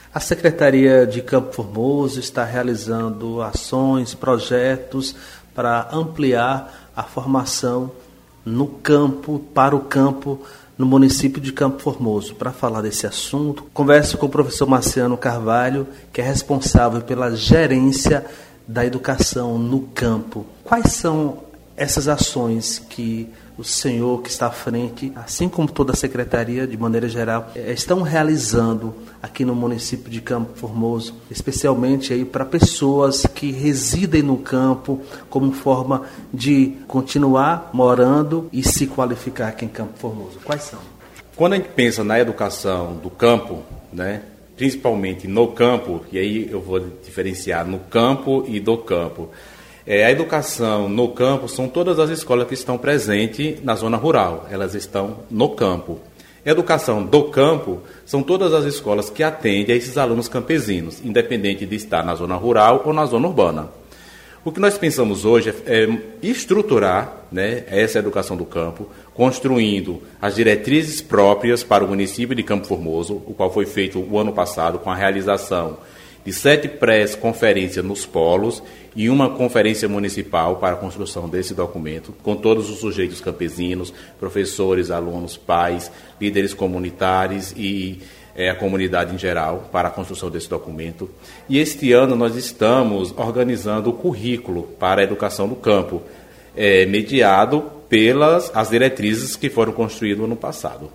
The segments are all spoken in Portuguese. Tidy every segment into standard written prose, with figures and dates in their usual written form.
A Secretaria de Campo Formoso está realizando ações, projetos para ampliar a formação no campo, para o campo, no município de Campo Formoso. Para falar desse assunto, converso com o professor Marciano Carvalho, que é responsável pela gerência da educação no campo. Quais são essas ações que o senhor que está à frente, assim como toda a secretaria, de maneira geral, estão realizando aqui no município de Campo Formoso, especialmente aí para pessoas que residem no campo, como forma de continuar morando e se qualificar aqui em Campo Formoso? Quais são? Quando a gente pensa na educação do campo, né, principalmente no campo, e aí eu vou diferenciar no campo e do campo. A educação no campo são todas as escolas que estão presentes na zona rural, elas estão no campo. A educação do campo são todas as escolas que atendem a esses alunos campesinos, independente de estar na zona rural ou na zona urbana. O que nós pensamos hoje é estruturar, né, essa educação do campo, construindo as diretrizes próprias para o município de Campo Formoso, o qual foi feito o ano passado com a realização de 7 pré-conferências nos polos e uma conferência municipal para a construção desse documento, com todos os sujeitos campesinos, professores, alunos, pais, líderes comunitários e a comunidade em geral, para a construção desse documento. E este ano nós estamos organizando o currículo para a educação do campo, mediado pelas as diretrizes que foram construídas no ano passado.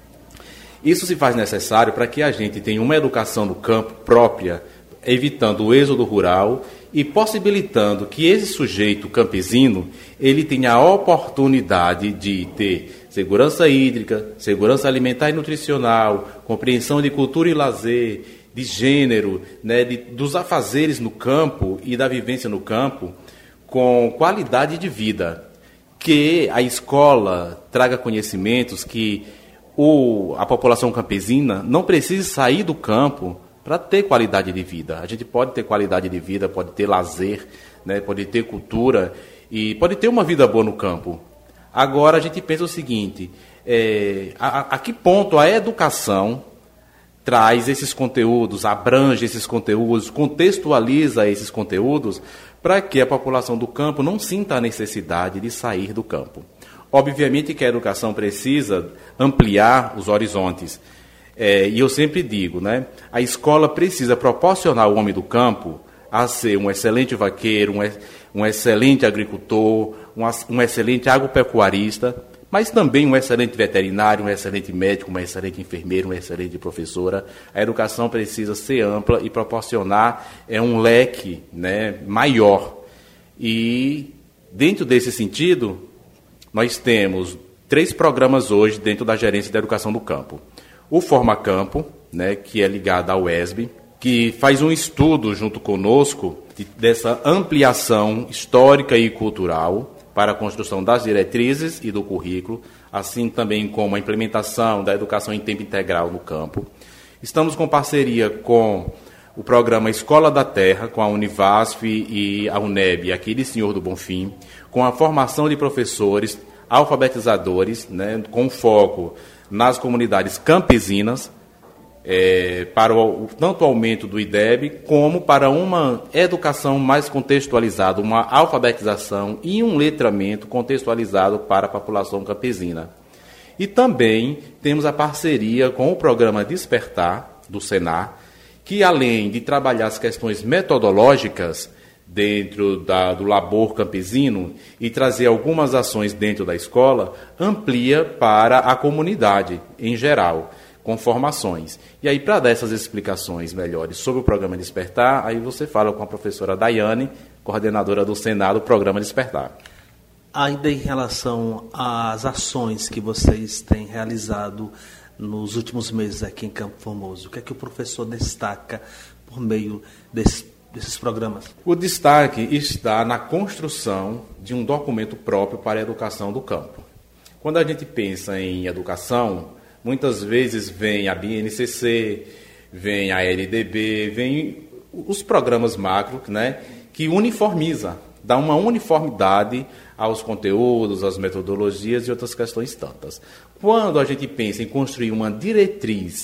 Isso se faz necessário para que a gente tenha uma educação do campo própria, evitando o êxodo rural e possibilitando que esse sujeito campesino ele tenha a oportunidade de ter segurança hídrica, segurança alimentar e nutricional, compreensão de cultura e lazer, de gênero, né, dos afazeres no campo e da vivência no campo com qualidade de vida. Que a escola traga conhecimentos que a população campesina não precise sair do campo para ter qualidade de vida. A gente pode ter qualidade de vida, pode ter lazer, né, pode ter cultura e pode ter uma vida boa no campo. Agora a gente pensa o seguinte, a que ponto a educação traz esses conteúdos, abrange esses conteúdos, contextualiza esses conteúdos para que a população do campo não sinta a necessidade de sair do campo. Obviamente que a educação precisa ampliar os horizontes. E eu sempre digo, né, a escola precisa proporcionar ao homem do campo a ser um excelente vaqueiro, um excelente agricultor, um excelente agropecuarista, mas também um excelente veterinário, um excelente médico, uma excelente enfermeira, uma excelente professora. A educação precisa ser ampla e proporcionar um leque, né, maior. E, dentro desse sentido, nós temos 3 programas hoje dentro da gerência da educação do campo. O Forma Campo, né, que é ligado ao ESB, que faz um estudo junto conosco dessa ampliação histórica e cultural para a construção das diretrizes e do currículo, assim também como a implementação da educação em tempo integral no campo. Estamos com parceria com o programa Escola da Terra, com a Univasf e a UNEB, aqui de Senhor do Bonfim, com a formação de professores alfabetizadores, né, com foco nas comunidades campesinas, para tanto o aumento do IDEB, como para uma educação mais contextualizada, uma alfabetização e um letramento contextualizado para a população campesina. E também temos a parceria com o programa Despertar, do Senar, que além de trabalhar as questões metodológicas dentro do labor campesino e trazer algumas ações dentro da escola, amplia para a comunidade em geral, com formações. E aí, para dar essas explicações melhores sobre o programa Despertar, aí você fala com a professora Daiane, coordenadora do Senado do programa Despertar. Ainda em relação às ações que vocês têm realizado nos últimos meses aqui em Campo Formoso, o que é que o professor destaca por meio desses programas? O destaque está na construção de um documento próprio para a educação do campo. Quando a gente pensa em educação, muitas vezes vem a BNCC, vem a LDB, vem os programas macro, né, que uniformiza, dá uma uniformidade aos conteúdos, às metodologias e outras questões tantas. Quando a gente pensa em construir uma diretriz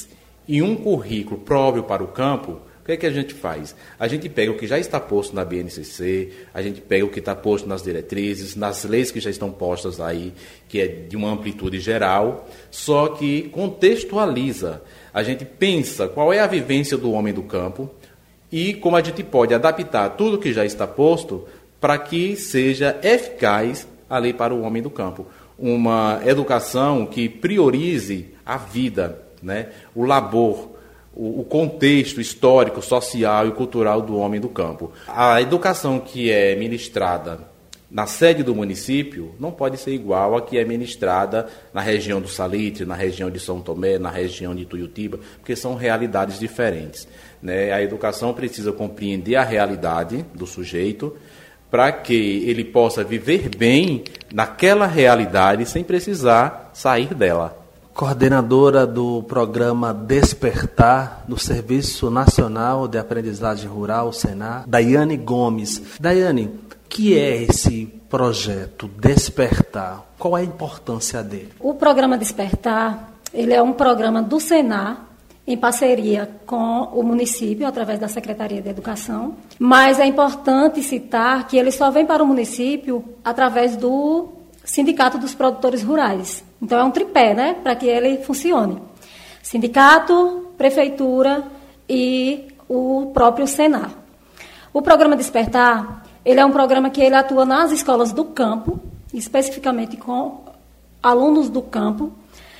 e um currículo próprio para o campo, o que é que a gente faz? A gente pega o que já está posto na BNCC, a gente pega o que está posto nas diretrizes, nas leis que já estão postas aí, que é de uma amplitude geral, só que contextualiza. A gente pensa qual é a vivência do homem do campo e como a gente pode adaptar tudo que já está posto para que seja eficaz a lei para o homem do campo. Uma educação que priorize a vida, né? O labor, o contexto histórico, social e cultural do homem do campo. A educação que é ministrada na sede do município não pode ser igual à que é ministrada na região do Salitre, na região de São Tomé, na região de Tuiutiba, porque são realidades diferentes, né? A educação precisa compreender a realidade do sujeito para que ele possa viver bem naquela realidade sem precisar sair dela. Coordenadora do programa Despertar, do Serviço Nacional de Aprendizagem Rural, o Senar, Daiane Gomes. Daiane, o que é esse projeto Despertar? Qual é a importância dele? O programa Despertar, ele é um programa do Senar, em parceria com o município, através da Secretaria de Educação, mas é importante citar que ele só vem para o município através do Sindicato dos Produtores Rurais. Então, é um tripé, né, para que ele funcione. Sindicato, Prefeitura e o próprio Senar. O programa Despertar, ele é um programa que ele atua nas escolas do campo, especificamente com alunos do campo.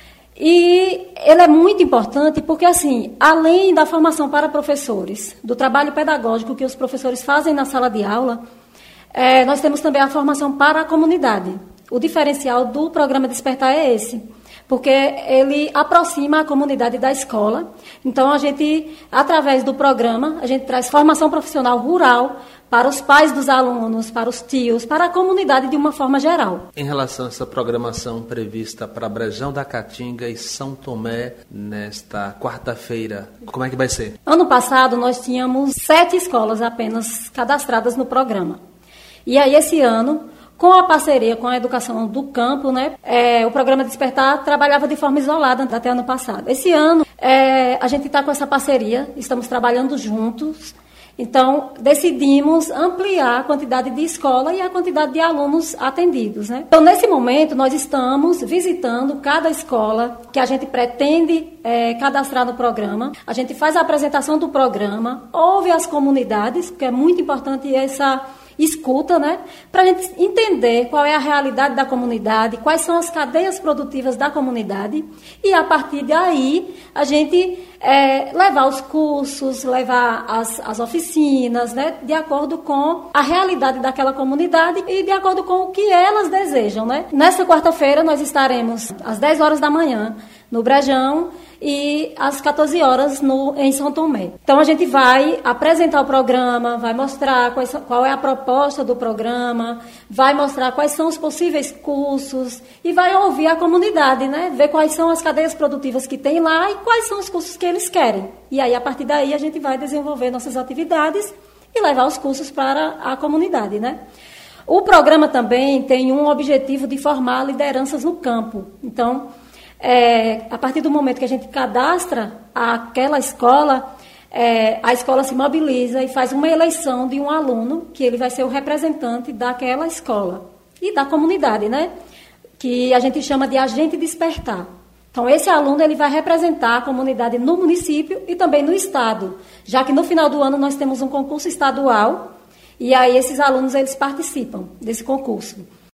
E ele é muito importante porque, assim, além da formação para professores, do trabalho pedagógico que os professores fazem na sala de aula, nós temos também a formação para a comunidade. O diferencial do programa Despertar é esse, porque ele aproxima a comunidade da escola. Então, a gente, através do programa, a gente traz formação profissional rural para os pais dos alunos, para os tios, para a comunidade de uma forma geral. Em relação a essa programação prevista para Brejão da Caatinga e São Tomé, nesta quarta-feira, como é que vai ser? Ano passado, nós tínhamos 7 escolas apenas cadastradas no programa. E aí, esse ano, com a parceria com a educação do campo, né, o programa Despertar trabalhava de forma isolada até ano passado. Esse ano, a gente está com essa parceria, estamos trabalhando juntos. Então, decidimos ampliar a quantidade de escola e a quantidade de alunos atendidos, né? Então, nesse momento, nós estamos visitando cada escola que a gente pretende cadastrar no programa. A gente faz a apresentação do programa, ouve as comunidades, porque é muito importante essa escuta, né? Para a gente entender qual é a realidade da comunidade, quais são as cadeias produtivas da comunidade e, a partir daí, a gente levar os cursos, levar as oficinas, né? De acordo com a realidade daquela comunidade e de acordo com o que elas desejam, né? Nessa quarta-feira, nós estaremos às 10 horas da manhã no Brejão e às 14 horas em São Tomé. Então, a gente vai apresentar o programa, vai mostrar qual é a proposta do programa, vai mostrar quais são os possíveis cursos e vai ouvir a comunidade, né? Ver quais são as cadeias produtivas que tem lá e quais são os cursos que eles querem. E aí, a partir daí, a gente vai desenvolver nossas atividades e levar os cursos para a comunidade, né? O programa também tem um objetivo de formar lideranças no campo. Então, a partir do momento que a gente cadastra aquela escola, a escola se mobiliza e faz uma eleição de um aluno, que ele vai ser o representante daquela escola e da comunidade, né? Que a gente chama de agente despertar. Então, esse aluno ele vai representar a comunidade no município e também no estado, já que no final do ano nós temos um concurso estadual e aí esses alunos eles participam desse concurso.